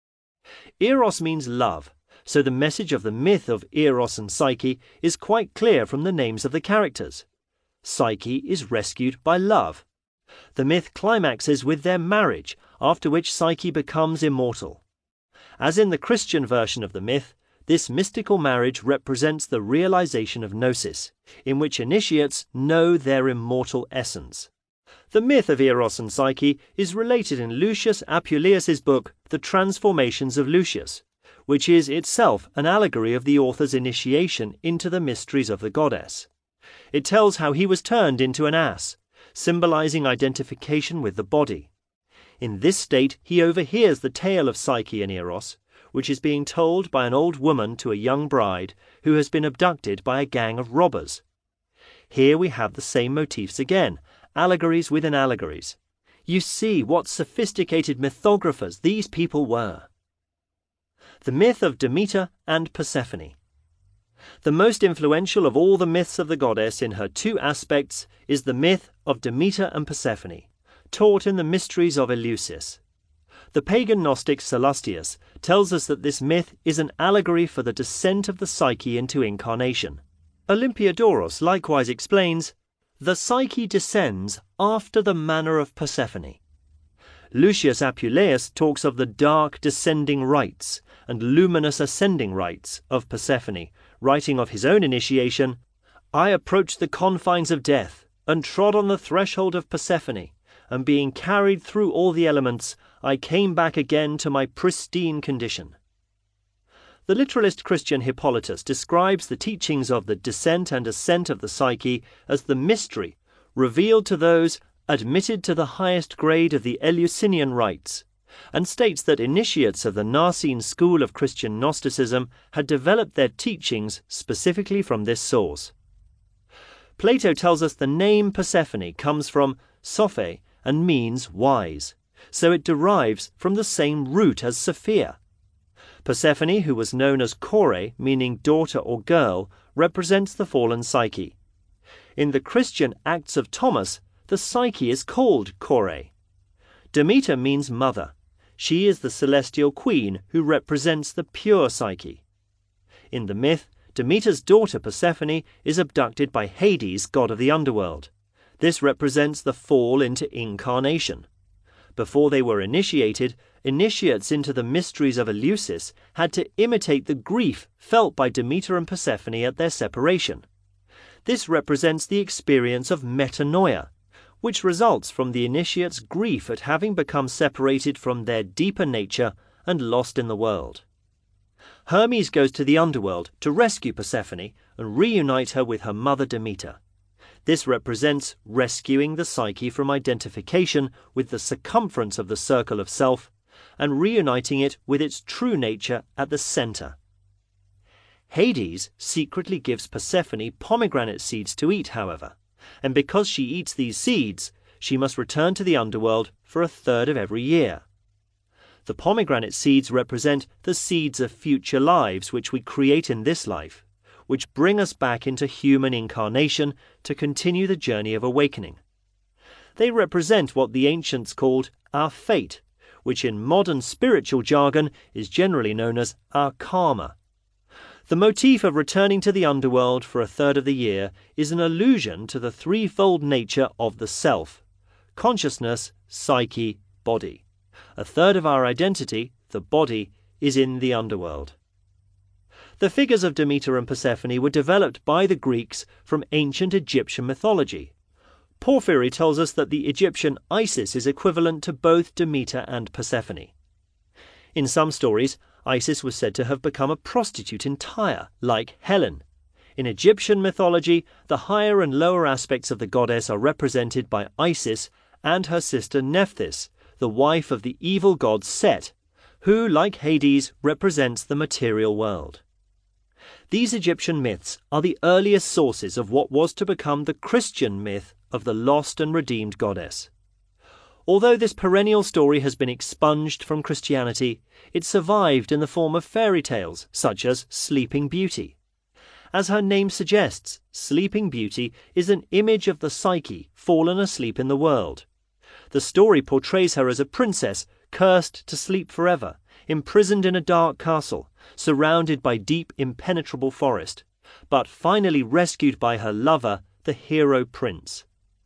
Speaker 1: Eros means love, so the message of the myth of Eros and Psyche is quite clear from the names of the characters. Psyche is rescued by love. The myth climaxes with their marriage, after which Psyche becomes immortal. As in the Christian version of the myth, this mystical marriage represents the realization of gnosis, in which initiates know their immortal essence. The myth of Eros and Psyche is related in Lucius Apuleius' book The Transformations of Lucius, which is itself an allegory of the author's initiation into the mysteries of the goddess. It tells how he was turned into an ass, symbolizing identification with the body. In this state he overhears the tale of Psyche and Eros, which is being told by an old woman to a young bride who has been abducted by a gang of robbers. Here we have the same motifs again, allegories within allegories. You see what sophisticated mythographers these people were. The myth of Demeter and Persephone. The most influential of all the myths of the goddess in her two aspects is the myth of Demeter and Persephone, taught in the mysteries of Eleusis. The pagan Gnostic Solustius tells us that this myth is an allegory for the descent of the psyche into incarnation. Olympiodorus likewise explains, "The psyche descends after the manner of Persephone." Lucius Apuleius talks of the dark descending rites and luminous ascending rites of Persephone, writing of his own initiation, "I approached the confines of death, and trod on the threshold of Persephone, and being carried through all the elements, I came back again to my pristine condition." The literalist Christian Hippolytus describes the teachings of the descent and ascent of the psyche as the mystery revealed to those admitted to the highest grade of the Eleusinian rites, and states that initiates of the Nicene school of Christian Gnosticism had developed their teachings specifically from this source. Plato tells us the name Persephone comes from Sophe and means wise, so it derives from the same root as Sophia. Persephone, who was known as Kore, meaning daughter or girl, represents the fallen Psyche. In the Christian Acts of Thomas, the Psyche is called Kore. Demeter means mother. She is the celestial queen who represents the pure Psyche. In the myth, Demeter's daughter Persephone is abducted by Hades, god of the underworld. This represents the fall into incarnation. Before they were initiated, initiates into the mysteries of Eleusis had to imitate the grief felt by Demeter and Persephone at their separation. This represents the experience of metanoia, which results from the initiate's grief at having become separated from their deeper nature and lost in the world. Hermes goes to the underworld to rescue Persephone and reunite her with her mother Demeter. This represents rescuing the psyche from identification with the circumference of the circle of self and reuniting it with its true nature at the center. Hades secretly gives Persephone pomegranate seeds to eat, however, and because she eats these seeds, she must return to the underworld for a third of every year. The pomegranate seeds represent the seeds of future lives which we create in this life, which bring us back into human incarnation to continue the journey of awakening. They represent what the ancients called our fate, which in modern spiritual jargon is generally known as our karma. The motif of returning to the underworld for a third of the year is an allusion to the threefold nature of the self: consciousness, psyche, body. A third of our identity, the body, is in the underworld. The figures of Demeter and Persephone were developed by the Greeks from ancient Egyptian mythology. Porphyry tells us that the Egyptian Isis is equivalent to both Demeter and Persephone. In some stories, Isis was said to have become a prostitute in Tyre, like Helen. In Egyptian mythology, the higher and lower aspects of the goddess are represented by Isis and her sister Nephthys, the wife of the evil god Set, who, like Hades, represents the material world. These Egyptian myths are the earliest sources of what was to become the Christian myth of the lost and redeemed goddess. Although this perennial story has been expunged from Christianity, it survived in the form of fairy tales such as Sleeping Beauty. As her name suggests, Sleeping Beauty is an image of the Psyche fallen asleep in the world. The story portrays her as a princess cursed to sleep forever, imprisoned in a dark castle, surrounded by deep impenetrable forest, but finally rescued by her lover, the hero prince.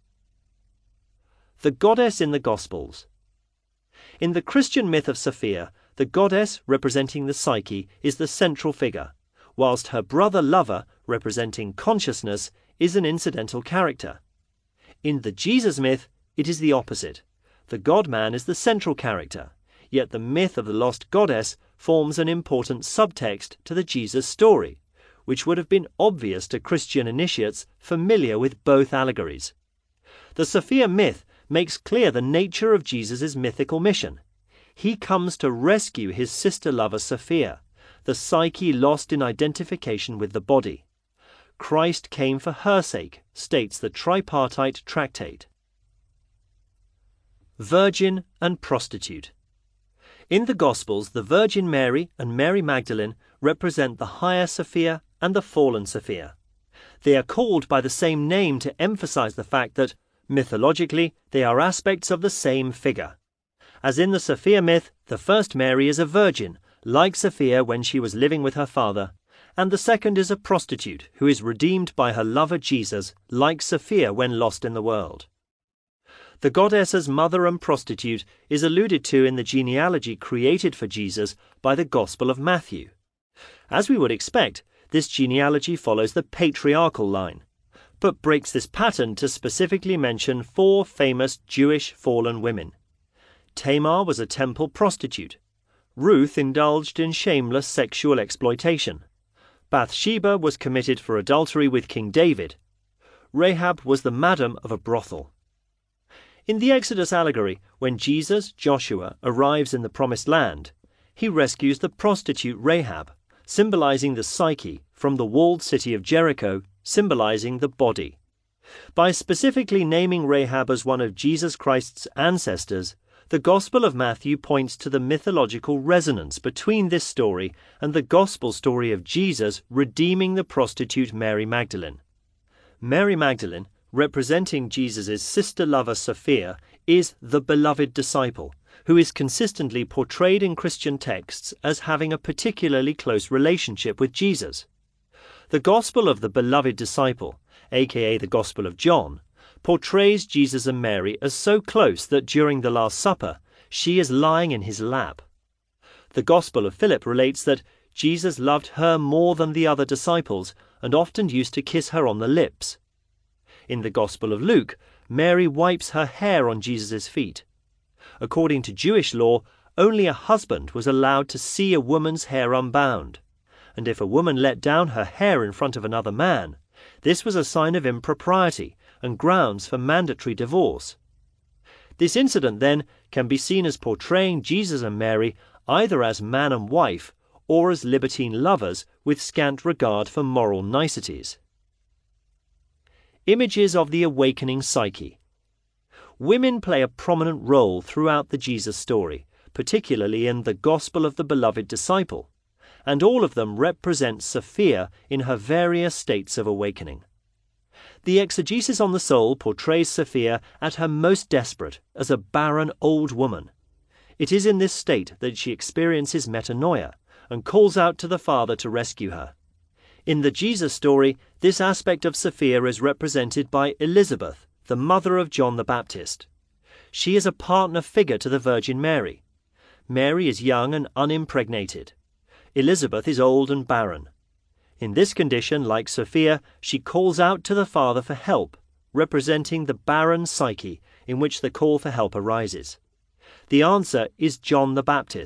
Speaker 1: The goddess in the Gospels. In the Christian myth of Sophia, the goddess representing the Psyche is the central figure, whilst her brother lover, representing consciousness, is an incidental character. In the Jesus myth, it is the opposite. The God-man is the central character, yet the myth of the lost goddess forms an important subtext to the Jesus story, which would have been obvious to Christian initiates familiar with both allegories. The Sophia myth makes clear the nature of Jesus' mythical mission. He comes to rescue his sister lover Sophia, the Psyche lost in identification with the body. Christ came for her sake, states the tripartite tractate. Virgin and prostitute. In the Gospels, the Virgin Mary and Mary Magdalene represent the higher Sophia and the fallen Sophia. They are called by the same name to emphasize the fact that, mythologically, they are aspects of the same figure. As in the Sophia myth, the first Mary is a virgin, like Sophia when she was living with her father, and the second is a prostitute who is redeemed by her lover Jesus, like Sophia when lost in the world. The goddess as mother and prostitute is alluded to in the genealogy created for Jesus by the Gospel of Matthew. As we would expect, this genealogy follows the patriarchal line, but breaks this pattern to specifically mention 4 famous Jewish fallen women. Tamar was a temple prostitute. Ruth indulged in shameless sexual exploitation. Bathsheba was committed for adultery with King David. Rahab was the madam of a brothel. In the Exodus allegory, when Jesus, Joshua, arrives in the Promised Land, he rescues the prostitute Rahab, symbolizing the Psyche, from the walled city of Jericho, symbolizing the body. By specifically naming Rahab as one of Jesus Christ's ancestors, the Gospel of Matthew points to the mythological resonance between this story and the Gospel story of Jesus redeeming the prostitute Mary Magdalene. Mary Magdalene, representing Jesus' sister lover Sophia, is the beloved disciple, who is consistently portrayed in Christian texts as having a particularly close relationship with Jesus. The Gospel of the beloved disciple, aka the Gospel of John, portrays Jesus and Mary as so close that during the Last Supper, she is lying in his lap. The Gospel of Philip relates that Jesus loved her more than the other disciples and often used to kiss her on the lips. In the Gospel of Luke, Mary wipes her hair on Jesus' feet. According to Jewish law, only a husband was allowed to see a woman's hair unbound, and if a woman let down her hair in front of another man, this was a sign of impropriety and grounds for mandatory divorce. This incident, then, can be seen as portraying Jesus and Mary either as man and wife or as libertine lovers with scant regard for moral niceties. Images of the awakening psyche. Women play a prominent role throughout the Jesus story, particularly in the Gospel of the Beloved Disciple, and all of them represent Sophia in her various states of awakening. The Exegesis on the Soul portrays Sophia at her most desperate as a barren old woman. It is in this state that she experiences metanoia and calls out to the Father to rescue her. In the Jesus story, this aspect of Sophia is represented by Elizabeth, the mother of John the Baptist. She is a partner figure to the Virgin Mary. Mary is young and unimpregnated. Elizabeth is old and barren. In this condition, like Sophia, she calls out to the Father for help, representing the barren psyche in which the call for help arises. The answer is John the Baptist,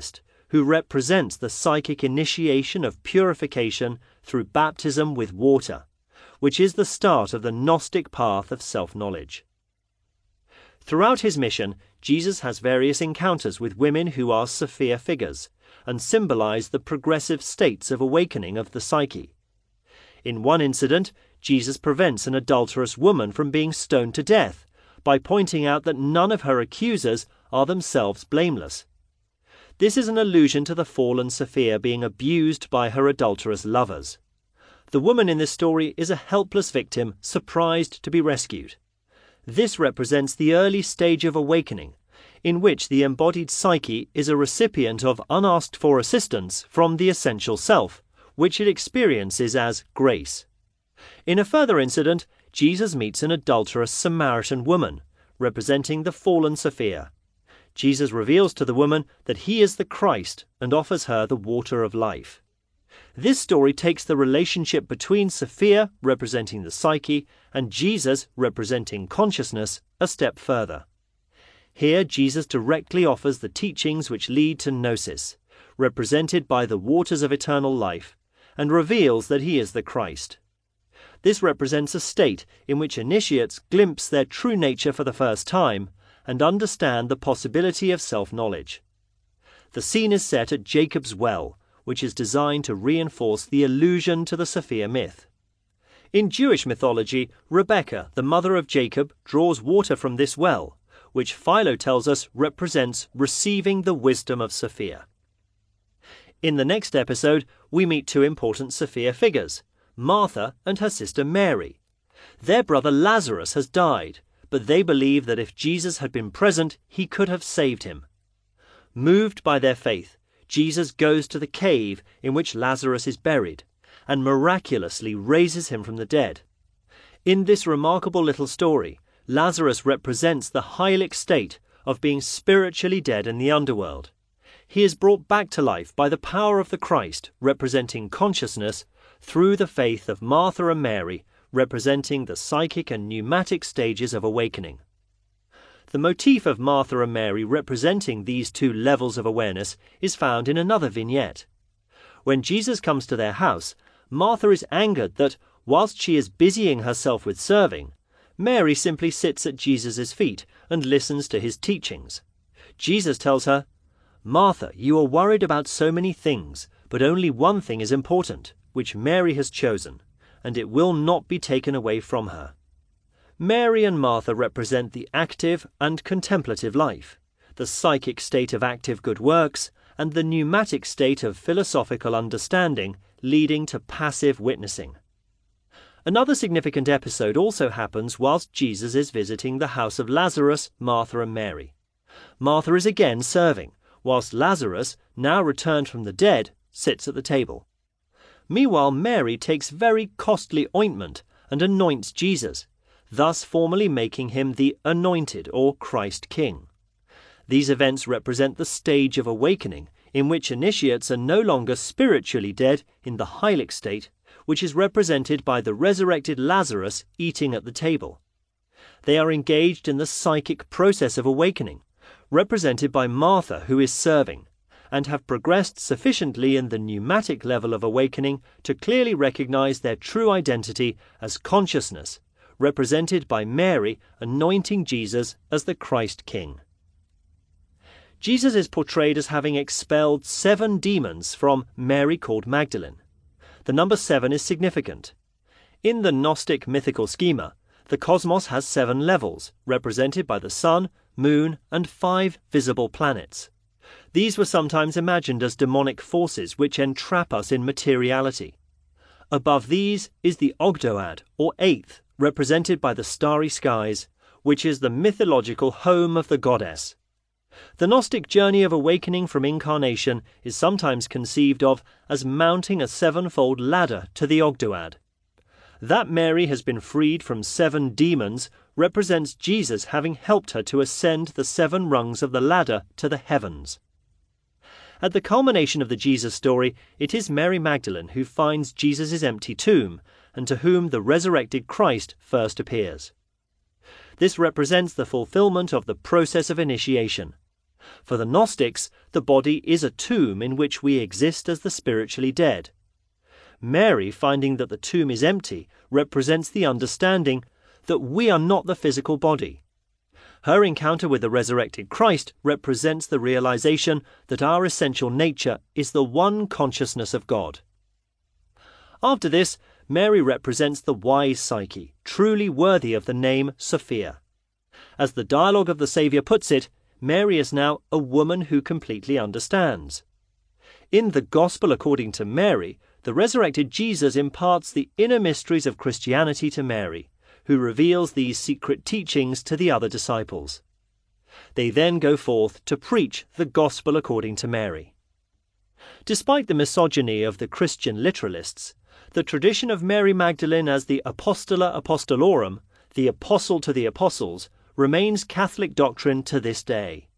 Speaker 1: who represents the psychic initiation of purification through baptism with water, which is the start of the Gnostic path of self-knowledge. Throughout his mission, Jesus has various encounters with women who are Sophia figures and symbolize the progressive states of awakening of the psyche. In one incident, Jesus prevents an adulterous woman from being stoned to death by pointing out that none of her accusers are themselves blameless. This is an allusion to the fallen Sophia being abused by her adulterous lovers. The woman in this story is a helpless victim surprised to be rescued. This represents the early stage of awakening, in which the embodied psyche is a recipient of unasked-for assistance from the essential self, which it experiences as grace. In a further incident, Jesus meets an adulterous Samaritan woman, representing the fallen Sophia. Jesus reveals to the woman that he is the Christ and offers her the water of life. This story takes the relationship between Sophia, representing the psyche, and Jesus, representing consciousness, a step further. Here Jesus directly offers the teachings which lead to gnosis, represented by the waters of eternal life, and reveals that he is the Christ. This represents a state in which initiates glimpse their true nature for the first time and understand the possibility of self-knowledge. The scene is set at Jacob's well, which is designed to reinforce the allusion to the Sophia myth. In Jewish mythology, Rebekah, the mother of Jacob, draws water from this well, which Philo tells us represents receiving the wisdom of Sophia. In the next episode, we meet two important Sophia figures, Martha and her sister Mary. Their brother Lazarus has died, but they believe that if Jesus had been present, he could have saved him. Moved by their faith, Jesus goes to the cave in which Lazarus is buried and miraculously raises him from the dead. In this remarkable little story, Lazarus represents the hylic state of being spiritually dead in the underworld. He is brought back to life by the power of the Christ, representing consciousness, through the faith of Martha and Mary, representing the psychic and pneumatic stages of awakening. The motif of Martha and Mary representing these two levels of awareness is found in another vignette. When Jesus comes to their house, Martha is angered that, whilst she is busying herself with serving, Mary simply sits at Jesus' feet and listens to his teachings. Jesus tells her, "Martha, you are worried about so many things, but only one thing is important, which Mary has chosen, and it will not be taken away from her." Mary and Martha represent the active and contemplative life, the psychic state of active good works, and the pneumatic state of philosophical understanding leading to passive witnessing. Another significant episode also happens whilst Jesus is visiting the house of Lazarus, Martha and Mary. Martha is again serving, whilst Lazarus, now returned from the dead, sits at the table. Meanwhile, Mary takes very costly ointment and anoints Jesus, thus formally making him the anointed or Christ King. These events represent the stage of awakening in which initiates are no longer spiritually dead in the hylic state, which is represented by the resurrected Lazarus eating at the table. They are engaged in the psychic process of awakening, represented by Martha, who is serving, and have progressed sufficiently in the pneumatic level of awakening to clearly recognize their true identity as consciousness, represented by Mary anointing Jesus as the Christ King. Jesus is portrayed as having expelled 7 demons from Mary called Magdalene. The number 7 is significant. In the Gnostic mythical schema, the cosmos has 7 levels, represented by the sun, moon, and 5 visible planets. These were sometimes imagined as demonic forces which entrap us in materiality. Above these is the Ogdoad, or 8th, represented by the starry skies, which is the mythological home of the goddess. The Gnostic journey of awakening from incarnation is sometimes conceived of as mounting a 7-fold ladder to the Ogdoad. That Mary has been freed from 7 demons represents Jesus having helped her to ascend the 7 rungs of the ladder to the heavens. At the culmination of the Jesus story, it is Mary Magdalene who finds Jesus' empty tomb and to whom the resurrected Christ first appears. This represents the fulfillment of the process of initiation. For the Gnostics, the body is a tomb in which we exist as the spiritually dead. Mary, finding that the tomb is empty, represents the understanding that we are not the physical body. Her encounter with the resurrected Christ represents the realization that our essential nature is the one consciousness of God. After this, Mary represents the wise psyche, truly worthy of the name Sophia. As the dialogue of the Saviour puts it, Mary is now a woman who completely understands. In the Gospel according to Mary, the resurrected Jesus imparts the inner mysteries of Christianity to Mary, who reveals these secret teachings to the other disciples. They then go forth to preach the Gospel according to Mary. Despite the misogyny of the Christian literalists, the tradition of Mary Magdalene as the Apostola Apostolorum, the apostle to the apostles, remains Catholic doctrine to this day.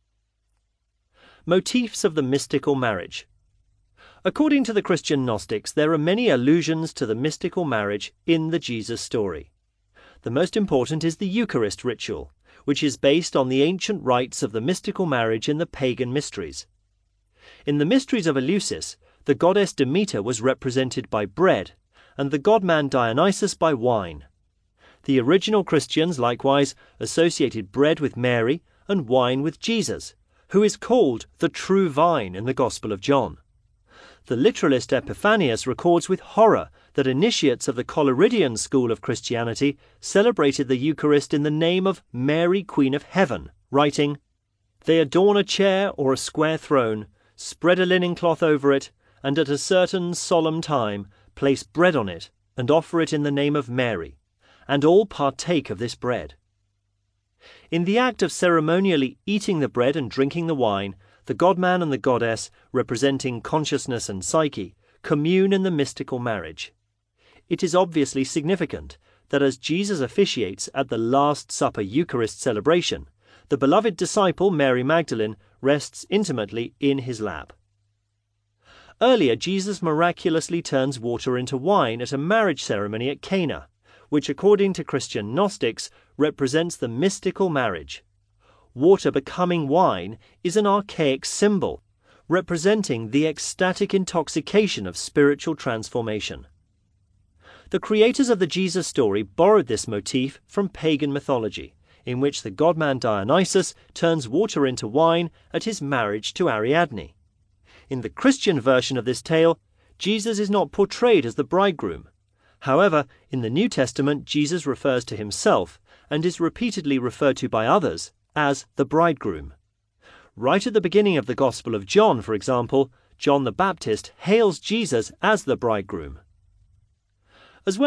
Speaker 1: Motifs of the mystical marriage. According to the Christian Gnostics, there are many allusions to the mystical marriage in the Jesus story. The most important is the Eucharist ritual, which is based on the ancient rites of the mystical marriage in the pagan mysteries. In the mysteries of Eleusis, the goddess Demeter was represented by bread, and the god-man Dionysus by wine. The original Christians likewise associated bread with Mary and wine with Jesus, who is called the true vine in the Gospel of John. The literalist Epiphanius records with horror that initiates of the Collyridian school of Christianity celebrated the Eucharist in the name of Mary, Queen of Heaven, writing, "They adorn a chair or a square throne, spread a linen cloth over it, and at a certain solemn time place bread on it, and offer it in the name of Mary, and all partake of this bread." In the act of ceremonially eating the bread and drinking the wine, the God-man and the goddess, representing consciousness and psyche, commune in the mystical marriage. It is obviously significant that as Jesus officiates at the Last Supper Eucharist celebration, the beloved disciple Mary Magdalene rests intimately in his lap. Earlier, Jesus miraculously turns water into wine at a marriage ceremony at Cana, which according to Christian Gnostics represents the mystical marriage. Water becoming wine is an archaic symbol, representing the ecstatic intoxication of spiritual transformation. The creators of the Jesus story borrowed this motif from pagan mythology, in which the god-man Dionysus turns water into wine at his marriage to Ariadne. In the Christian version of this tale, Jesus is not portrayed as the bridegroom. However, in the New Testament, Jesus refers to himself, and is repeatedly referred to by others, as the bridegroom. Right at the beginning of the Gospel of John, for example, John the Baptist hails Jesus as the bridegroom.